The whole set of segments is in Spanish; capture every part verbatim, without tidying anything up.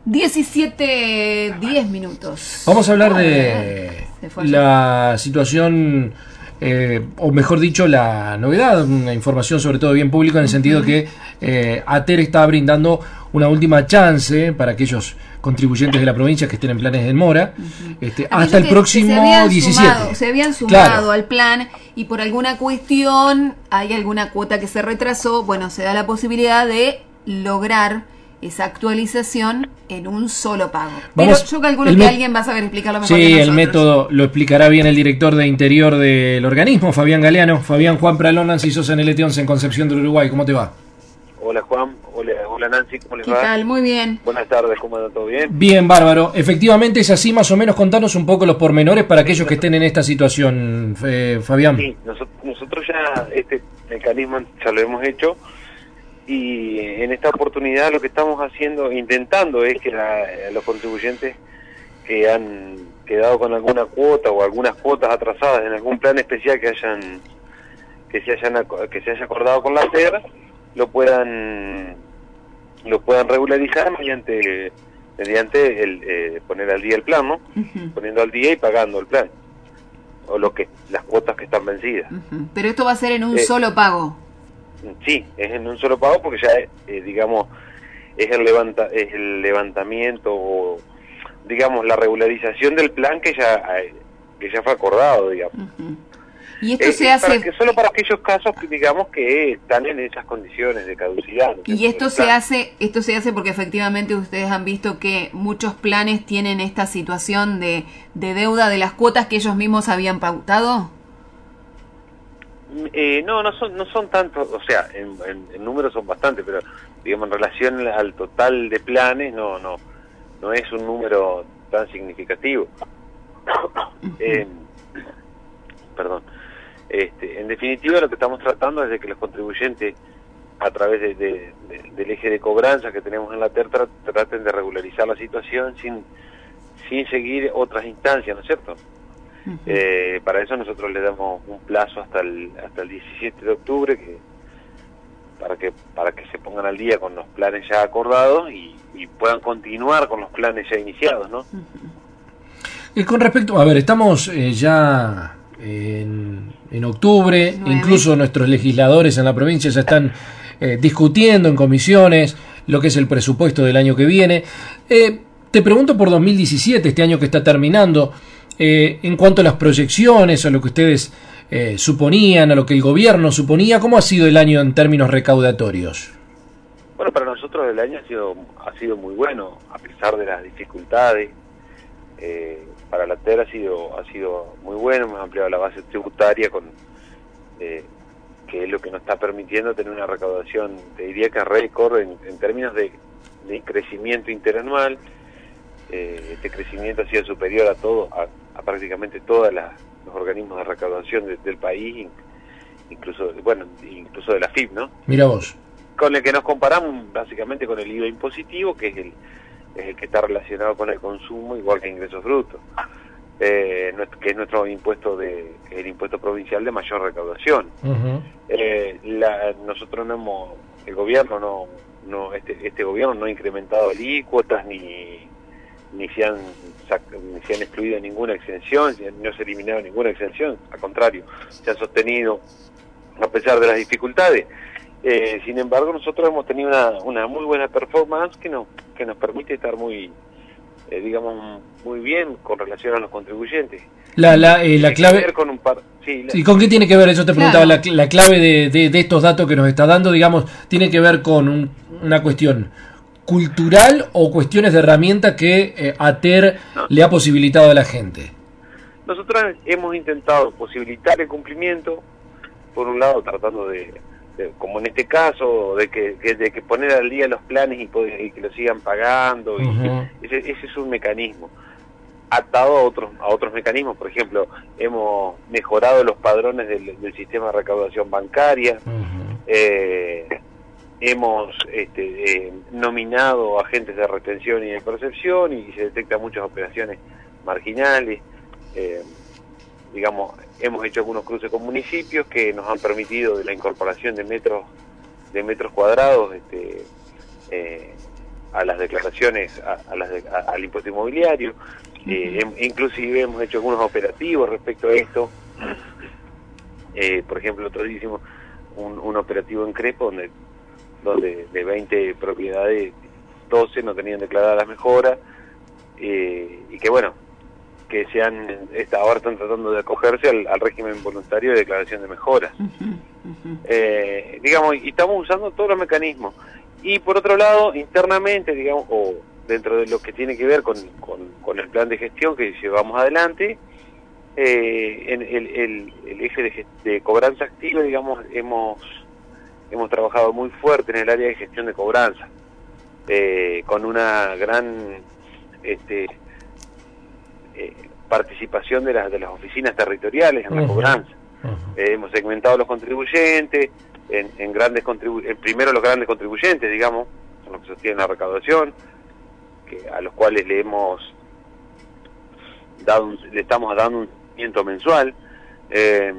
diecisiete, diez minutos. Vamos a hablar de la situación, eh, o mejor dicho, la novedad, una información sobre todo bien pública, en el sentido que eh, ATER está brindando una última chance para aquellos contribuyentes de la provincia que estén en planes de demora, uh-huh. este, hasta el próximo diecisiete. Sumado, se habían sumado claro. al plan y por alguna cuestión hay alguna cuota que se retrasó. Bueno, se da la posibilidad de lograr esa actualización en un solo pago. Vamos, Pero yo calculo que alguien va a saber explicarlo mejor sí, que nosotros. Sí, el método lo explicará bien el director de Interior del organismo, Fabián Galeano. Fabián, Juan Pralón, Nancy Sosa en L T once en Concepción del Uruguay. ¿Cómo te va? Hola Juan, hola, hola Nancy, ¿cómo les ¿Qué va? ¿Qué tal? Muy bien. Buenas tardes, ¿cómo anda? ¿Todo bien? Bien, bárbaro. Efectivamente es así, más o menos, contanos un poco los pormenores para aquellos que estén en esta situación, eh, Fabián. Sí, nosotros, nosotros ya este mecanismo ya lo hemos hecho y en esta oportunidad lo que estamos haciendo, intentando es que la, los contribuyentes que han quedado con alguna cuota o algunas cuotas atrasadas en algún plan especial que hayan que se hayan que se haya acordado con la ATER lo puedan lo puedan regularizar mediante mediante el eh, poner al día el plan, ¿no? Uh-huh. Poniendo al día y pagando el plan o lo que las cuotas que están vencidas. Uh-huh. Pero esto va a ser en un eh, solo pago. Sí, es en un solo pago porque ya eh, digamos es el levanta es el levantamiento o digamos la regularización del plan que ya que ya fue acordado, digamos. Uh-huh. Y esto eh, se hace para que, solo para aquellos casos que, digamos que están en esas condiciones de caducidad. Y esto se hace esto se hace porque efectivamente ustedes han visto que muchos planes tienen esta situación de, de deuda de las cuotas que ellos mismos habían pautado. Eh, no, no son no son tantos, o sea, en, en, en números son bastantes, pero digamos en relación al total de planes no no no es un número tan significativo. Uh-huh. eh, perdón. Este, en definitiva, lo que estamos tratando es de que los contribuyentes, a través de, de, de, del eje de cobranza que tenemos en la ATER, tra traten de regularizar la situación sin sin seguir otras instancias, ¿no es cierto? Uh-huh. eh, para eso nosotros le damos un plazo hasta el hasta el diecisiete de octubre que para que para que se pongan al día con los planes ya acordados y, y puedan continuar con los planes ya iniciados, ¿no? Uh-huh. Y con respecto, a ver, estamos eh, ya en, en octubre, Nueve. Incluso nuestros legisladores en la provincia ya están eh, discutiendo en comisiones lo que es el presupuesto del año que viene. Eh, te pregunto por dos mil diecisiete, este año que está terminando, eh, en cuanto a las proyecciones, a lo que ustedes eh, suponían, a lo que el gobierno suponía, ¿cómo ha sido el año en términos recaudatorios? Bueno, para nosotros el año ha sido, ha sido muy bueno, a pesar de las dificultades. Eh, para la ATER ha sido ha sido muy bueno, hemos ampliado la base tributaria con eh, que es lo que nos está permitiendo tener una recaudación, te diría que récord en, en términos de, de crecimiento interanual. Eh, este crecimiento ha sido superior a todo a, a prácticamente todos los organismos de recaudación de, del país, incluso bueno incluso de la F I P, ¿no? Mira vos. Con el que nos comparamos básicamente con el I V A impositivo, que es el es el que está relacionado con el consumo, igual que ingresos brutos, eh, que es nuestro impuesto de el impuesto provincial de mayor recaudación. Uh-huh. eh, la, nosotros no hemos, el gobierno no, no este, este gobierno no ha incrementado alícuotas ni ni se han ni se han excluido ninguna exención, no se ha eliminado ninguna exención, al contrario, se han sostenido a pesar de las dificultades. Eh, sin embargo, nosotros hemos tenido una, una muy buena performance que nos que nos permite estar muy, eh, digamos, muy bien con relación a los contribuyentes. La la eh, la clave. Con un par, sí, la, ¿Y con qué tiene que ver? Eso te preguntaba, claro. la, la clave de, de, de estos datos que nos está dando, digamos, tiene que ver con un, una cuestión cultural o cuestiones de herramienta que eh, ATER no. le ha posibilitado a la gente. Nosotros hemos intentado posibilitar el cumplimiento, por un lado, tratando de como en este caso, de que, de que poner al día los planes y, poder, y que lo sigan pagando, uh-huh. y ese, ese es un mecanismo atado a otros a otros mecanismos. Por ejemplo, hemos mejorado los padrones del, del sistema de recaudación bancaria, uh-huh. eh, hemos este, eh, nominado agentes de retención y de percepción y se detectan muchas operaciones marginales. Eh, digamos, hemos hecho algunos cruces con municipios que nos han permitido de la incorporación de metros de metros cuadrados este, eh, a las declaraciones, a, a las de, a, al impuesto inmobiliario. Eh, uh-huh. Inclusive hemos hecho algunos operativos respecto a esto. Eh, por ejemplo, otro día hicimos un, un operativo en Crespo donde, donde de veinte propiedades, doce no tenían declaradas las mejoras, eh, y que bueno, que se han, esta, ahora están tratando de acogerse al, al régimen voluntario de declaración de mejoras. Uh-huh, uh-huh. Eh, digamos, y estamos usando todos los mecanismos. Y por otro lado, internamente, digamos, o dentro de lo que tiene que ver con, con, con el plan de gestión que llevamos adelante, eh, en el, el, el eje de, de cobranza activa, digamos, hemos, hemos trabajado muy fuerte en el área de gestión de cobranza, eh, con una gran... este Eh, participación de las de las oficinas territoriales en la uh-huh. cobranza. Uh-huh. Eh, hemos segmentado los contribuyentes en, en grandes contribu en primero los grandes contribuyentes, digamos, son los que sostienen la recaudación, que a los cuales le hemos dado un, le estamos dando un seguimiento mensual. Eh,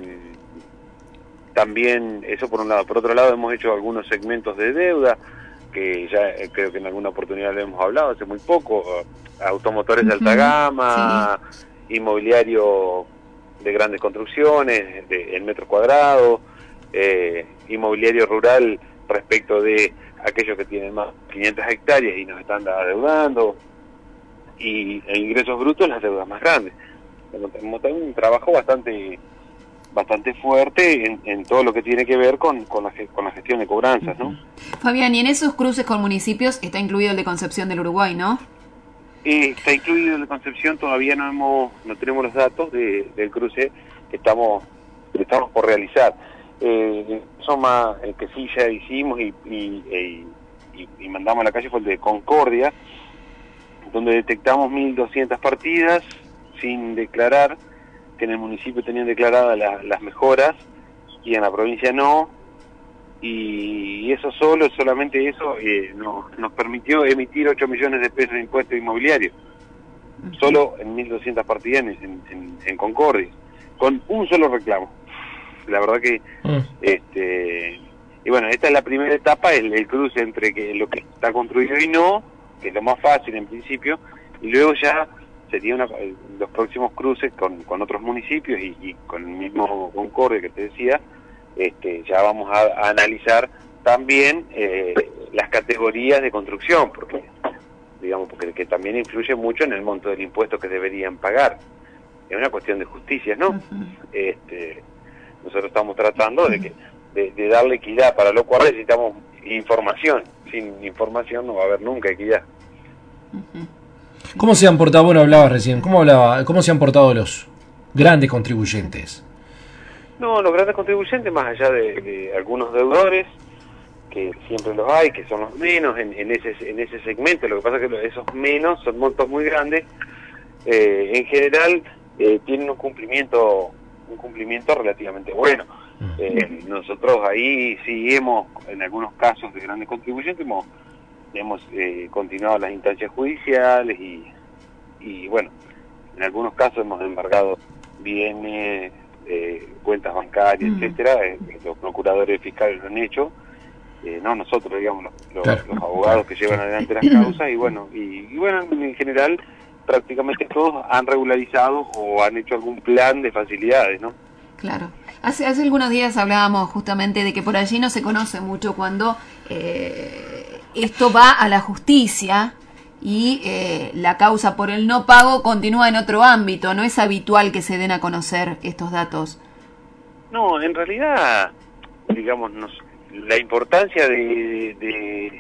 también eso por un lado. Por otro lado, hemos hecho algunos segmentos de deuda que ya eh, creo que en alguna oportunidad le hemos hablado hace muy poco. Automotores de alta gama, sí. Inmobiliario de grandes construcciones, de, en metros cuadrados, eh, inmobiliario rural respecto de aquellos que tienen más de quinientas hectáreas y nos están adeudando, y e ingresos brutos las deudas más grandes. Hemos tenido un trabajo bastante bastante fuerte en, en todo lo que tiene que ver con, con, la, con la gestión de cobranzas, ¿no? Fabián, y en esos cruces con municipios está incluido el de Concepción del Uruguay, ¿no? Eh, está incluido el de Concepción, todavía no hemos no tenemos los datos de, del cruce que estamos que estamos por realizar. Eh, son más el que sí ya hicimos y, y, y, y mandamos a la calle fue el de Concordia, donde detectamos mil doscientas partidas sin declarar, que en el municipio tenían declaradas la, las mejoras y en la provincia no, y eso solo, solamente eso, eh, nos, nos permitió emitir ocho millones de pesos de impuestos inmobiliarios, solo en mil doscientas partidas en, en, en Concordia, con un solo reclamo. La verdad que, mm. este y bueno, esta es la primera etapa, el, el cruce entre que lo que está construido y no, que es lo más fácil en principio, y luego ya sería una, los próximos cruces con, con otros municipios y, y con el mismo Concordia que te decía. Este, ya vamos a, a analizar también eh, las categorías de construcción, porque digamos porque que también influye mucho en el monto del impuesto que deberían pagar. Es una cuestión de justicia, ¿no? Uh-huh. Este, nosotros estamos tratando de que de, de darle equidad, para lo cual necesitamos información. Sin información no va a haber nunca equidad. Uh-huh. ¿Cómo se han portado? Bueno, hablabas recién. ¿Cómo hablaba? ¿Cómo se han portado los grandes contribuyentes? No, los grandes contribuyentes, más allá de, de algunos deudores, que siempre los hay, que son los menos en, en ese en ese segmento, lo que pasa es que esos menos son montos muy grandes, eh, en general eh, tienen un cumplimiento un cumplimiento relativamente bueno. Eh, nosotros ahí sí hemos, en algunos casos de grandes contribuyentes, hemos, hemos eh, continuado las instancias judiciales y, y bueno, en algunos casos hemos embargado bienes, Eh, cuentas bancarias, mm. etcétera. Eh, los procuradores fiscales lo han hecho, eh, no nosotros, digamos, los, los, claro. los abogados que llevan adelante las causas, y bueno, y, y bueno, en general prácticamente todos han regularizado o han hecho algún plan de facilidades, ¿no? Claro. Hace, hace algunos días hablábamos justamente de que por allí no se conoce mucho cuando eh, esto va a la justicia y eh, la causa por el no pago continúa en otro ámbito. No es habitual que se den a conocer estos datos. No, en realidad, digamos, nos, la importancia de, de,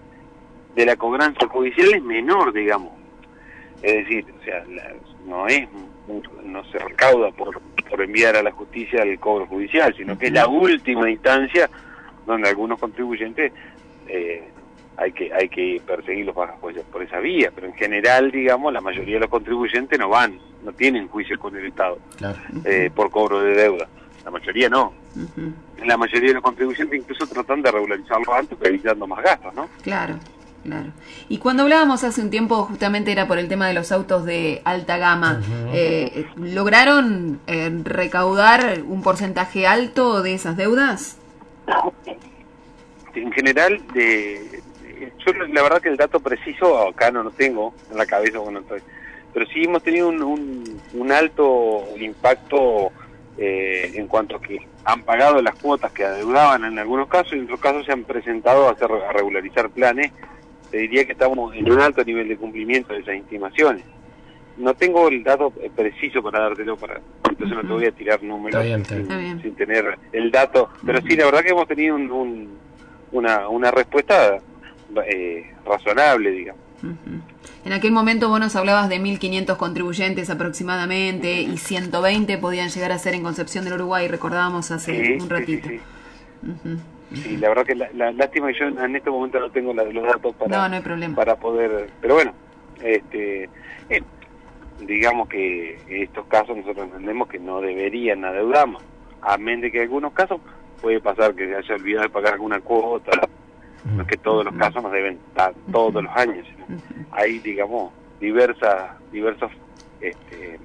de la cobranza judicial es menor, digamos. Es decir, o sea, la, no es no se recauda por, por enviar a la justicia el cobro judicial, sino que es la última instancia donde algunos contribuyentes eh, hay que hay que perseguirlos por, por esa vía, pero en general, digamos, la mayoría de los contribuyentes no van, no tienen juicios con el Estado, claro. eh, por cobro de deuda. La mayoría no. Uh-huh. La mayoría de los contribuyentes incluso tratan de regularizarlo antes, evitando más gastos, ¿no? Claro, claro. Y cuando hablábamos hace un tiempo, justamente era por el tema de los autos de alta gama, uh-huh. eh, ¿lograron eh, recaudar un porcentaje alto de esas deudas? En general, de eh, yo la verdad que el dato preciso acá no lo tengo en la cabeza, bueno, estoy, pero sí hemos tenido un, un, un alto impacto eh, en cuanto a que han pagado las cuotas que adeudaban en algunos casos, y en otros casos se han presentado a, hacer, a regularizar planes. Te diría que estamos en un alto nivel de cumplimiento de esas estimaciones. No tengo el dato preciso para dártelo, para entonces no te voy a tirar números está bien, está sin, bien. sin tener el dato, pero sí, la verdad que hemos tenido un, un, una, una respuesta eh, razonable, digamos. Uh-huh. En aquel momento vos nos hablabas de mil quinientos contribuyentes aproximadamente, y ciento veinte podían llegar a ser en Concepción del Uruguay, recordábamos hace Sí, un ratito. sí, sí, sí. Uh-huh. Sí, la verdad que la, la lástima que yo en este momento no tengo la, los datos para, no, no hay problema. para poder, pero bueno, este eh, digamos que en estos casos nosotros entendemos que no deberían adeudar más, a menos de que en algunos casos puede pasar que se haya olvidado de pagar alguna cuota, no es que todos los casos nos deben dar todos los años, ¿no? Hay, digamos, diversas, diversos, este,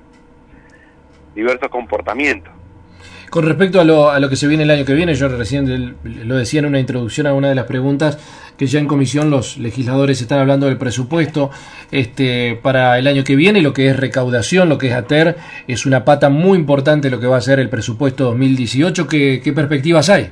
diversos comportamientos. Con respecto a lo, a lo que se viene el año que viene, yo recién lo decía en una introducción a una de las preguntas, que ya en comisión los legisladores están hablando del presupuesto este, para el año que viene, lo que es recaudación, lo que es ATER, es una pata muy importante lo que va a ser el presupuesto dos mil dieciocho. ¿Qué, qué perspectivas hay?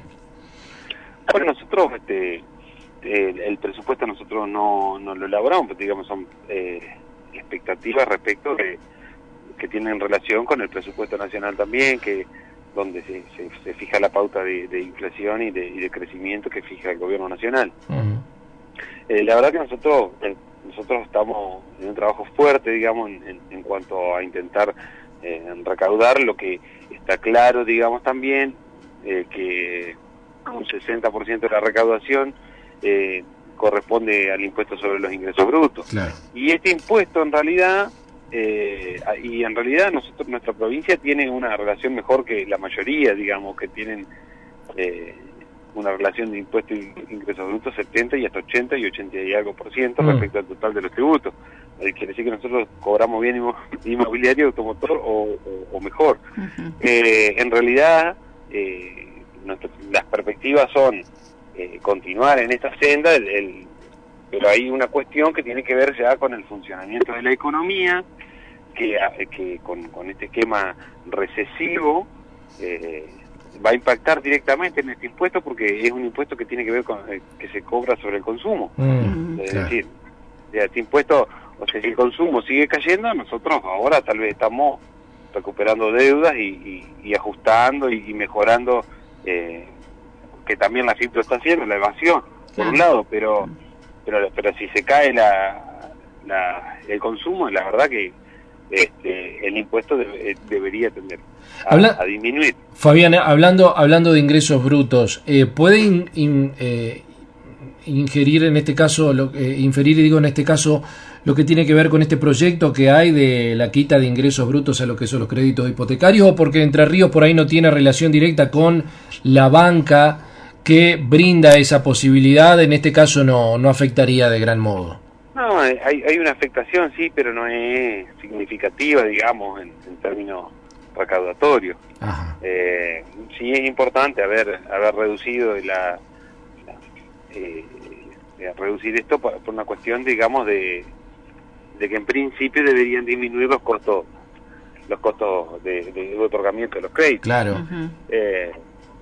Bueno, nosotros, este, el, el presupuesto nosotros no, no lo elaboramos, pero digamos son eh, expectativas respecto de que tienen relación con el presupuesto nacional también, que donde se, se, se fija la pauta de, de inflación y de, y de crecimiento que fija el gobierno nacional. Uh-huh. Eh, la verdad que nosotros eh, nosotros estamos en un trabajo fuerte, digamos, en, en, en cuanto a intentar eh, recaudar. Lo que está claro, digamos, también, eh, que un sesenta por ciento de la recaudación eh, corresponde al impuesto sobre los ingresos brutos. Claro. Y este impuesto, en realidad, Eh, y en realidad nosotros nuestra provincia tiene una relación mejor que la mayoría, digamos, que tienen eh, una relación de impuestos e ingresos brutos setenta y hasta ochenta y ochenta y algo por ciento mm. respecto al total de los tributos. Eh, quiere decir que nosotros cobramos bien inmobiliario, automotor o, o, o mejor. Uh-huh. eh, en realidad eh, nuestro, las perspectivas son eh, continuar en esta senda, el, el pero hay una cuestión que tiene que ver ya con el funcionamiento de la economía, que, que con, con este esquema recesivo eh, va a impactar directamente en este impuesto, porque es un impuesto que tiene que ver con eh, que se cobra sobre el consumo. Mm, es claro. decir, este impuesto, o sea, si el consumo sigue cayendo, nosotros ahora tal vez estamos recuperando deudas y, y, y ajustando y, y mejorando, eh, que también la FIP lo está haciendo, la evasión, por un lado, pero... Pero, pero si se cae la, la, el consumo, la verdad que este, el impuesto de, debería tender a, Habla, a disminuir. Fabián, hablando hablando de ingresos brutos, eh, ¿puede in, in, eh, ingerir en este caso, lo, eh, inferir, digo en este caso, lo que tiene que ver con este proyecto que hay de la quita de ingresos brutos a lo que son los créditos hipotecarios, o porque Entre Ríos por ahí no tiene relación directa con la banca que brinda esa posibilidad? En este caso no no afectaría de gran modo? No, hay, hay una afectación, sí, pero no es significativa, digamos, en, en términos recaudatorios. Ajá. Eh, sí es importante haber haber reducido la, la eh, reducir esto por, por una cuestión, digamos, de, de que en principio deberían disminuir los costos los costos de, de otorgamiento de los créditos. Claro. Uh-huh. eh,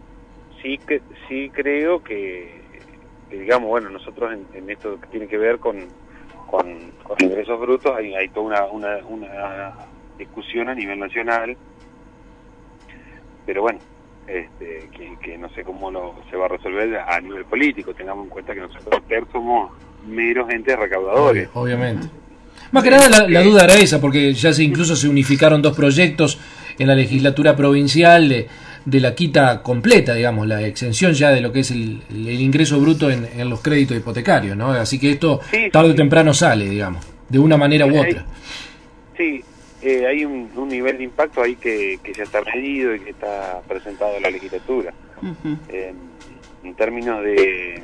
sí que sí creo que, que digamos, bueno, nosotros en, en esto que tiene que ver con con, con ingresos brutos hay, hay toda una, una una discusión a nivel nacional, pero bueno, este que, que no sé cómo lo se va a resolver a nivel político. Tengamos en cuenta que nosotros somos meros entes recaudadores. Obviamente. Más que nada la, la duda era esa, porque ya se incluso se unificaron dos proyectos en la legislatura provincial de, de la quita completa, digamos, la exención ya de lo que es el, el ingreso bruto en, en los créditos hipotecarios, ¿no? Así que esto sí, tarde o sí. temprano sale, digamos, de una manera u otra. Sí, eh, hay un, un nivel de impacto ahí que, que ya está medido y que está presentado en la legislatura. Uh-huh. eh, en términos de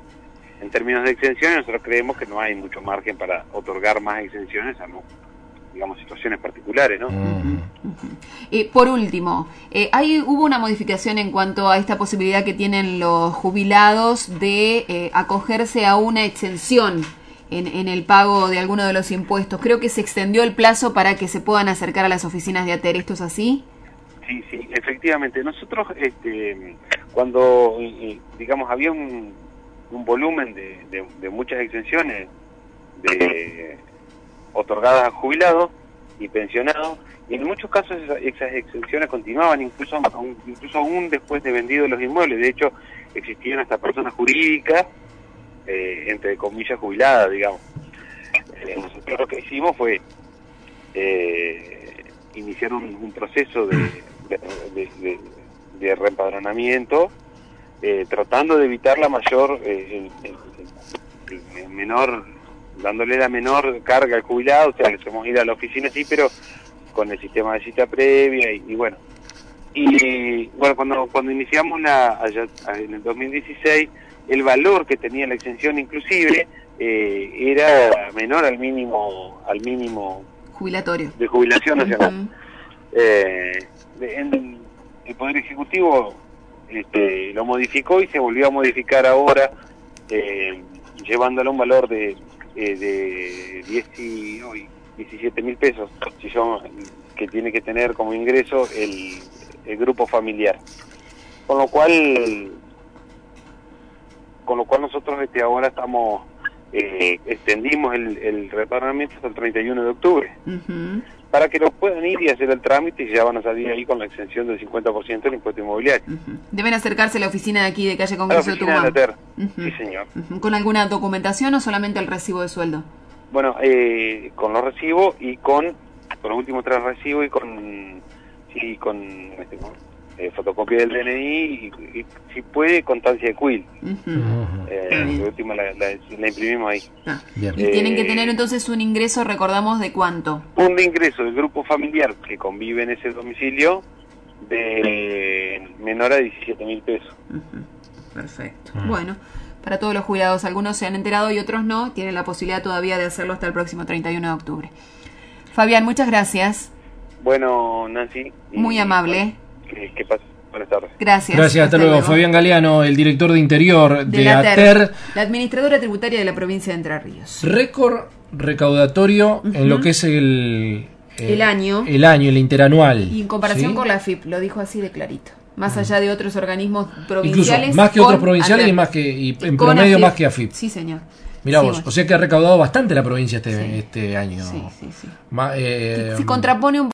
En términos de exenciones, nosotros creemos que no hay mucho margen para otorgar más exenciones a no, digamos, situaciones particulares, ¿no? Mm. Eh, por último, eh, hay, hubo una modificación en cuanto a esta posibilidad que tienen los jubilados de eh, acogerse a una exención en, en el pago de alguno de los impuestos. Creo que se extendió el plazo para que se puedan acercar a las oficinas de ATER. ¿Esto es así? Sí, sí, efectivamente. Nosotros, este, cuando, digamos, había un, un volumen de, de, de muchas exenciones de, otorgadas a jubilados y pensionados, y en muchos casos esas, esas exenciones continuaban incluso aún, incluso aún después de vendidos los inmuebles. De hecho, existían hasta personas jurídicas, eh, entre comillas, jubiladas, digamos. Eh, nosotros lo que hicimos fue eh, iniciar un, un proceso de, de, de, de, de reempadronamiento, eh, tratando de evitar la mayor, eh, el, el, el menor, dándole la menor carga al jubilado. O sea, les hemos ido a la oficina, sí, pero con el sistema de cita previa y, y bueno. Y bueno, cuando cuando iniciamos la allá, en el dos mil dieciséis, el valor que tenía la exención inclusive eh, era menor al mínimo al mínimo jubilatorio de jubilación nacional. Uh-huh. eh, en, el Poder Ejecutivo este, lo modificó y se volvió a modificar ahora, eh, llevándolo a un valor de eh, de diez y, oh, diecisiete mil pesos, si son, que tiene que tener como ingreso el, el grupo familiar. Con lo cual con lo cual nosotros este ahora estamos eh, extendimos el, el reparamiento hasta el treinta y uno de octubre, uh-huh, para que lo puedan ir y hacer el trámite, y ya van a salir ahí con la exención del cincuenta por ciento del impuesto inmobiliario. Uh-huh. Deben acercarse a la oficina de aquí de calle Congreso de Tucumán. De ATER. Uh-huh. Sí, señor. Uh-huh. ¿Con alguna documentación o solamente el recibo de sueldo? Bueno, eh, con los recibos y con, con los últimos tres recibos y con, sí, con este, eh, fotocopia del D N I y, y si puede, constancia de C U I L. Uh-huh. eh, la última la, la, la imprimimos ahí. Ah. Y eh, tienen que tener entonces un ingreso, recordamos, ¿de cuánto? Un de ingreso del grupo familiar que convive en ese domicilio de menor a diecisiete mil pesos. Uh-huh. Perfecto. Uh-huh. Bueno, para todos los jubilados, algunos se han enterado y otros no, tienen la posibilidad todavía de hacerlo hasta el próximo treinta y uno de octubre. Fabián, muchas gracias. Bueno, Nancy. Muy amable. Bueno, que, que pase. Buenas tardes. Gracias. Gracias, hasta, hasta luego. luego. Fabián Galeano, el director de Interior de, de ATER, ATER, la administradora tributaria de la provincia de Entre Ríos. Récord recaudatorio uh-huh. en lo que es el, el, el año. El año, el interanual. Y en comparación ¿sí? con la F I P, lo dijo así de clarito. Más uh-huh. allá de otros organismos provinciales. Incluso más que otros provinciales ATER. y más que y en y promedio AFIP. Más que A F I P. Sí, señor. Mirá sí, vos, bueno. o sea que ha recaudado bastante la provincia este, sí. este año. Sí, sí, sí. Ma, eh, se contrapone un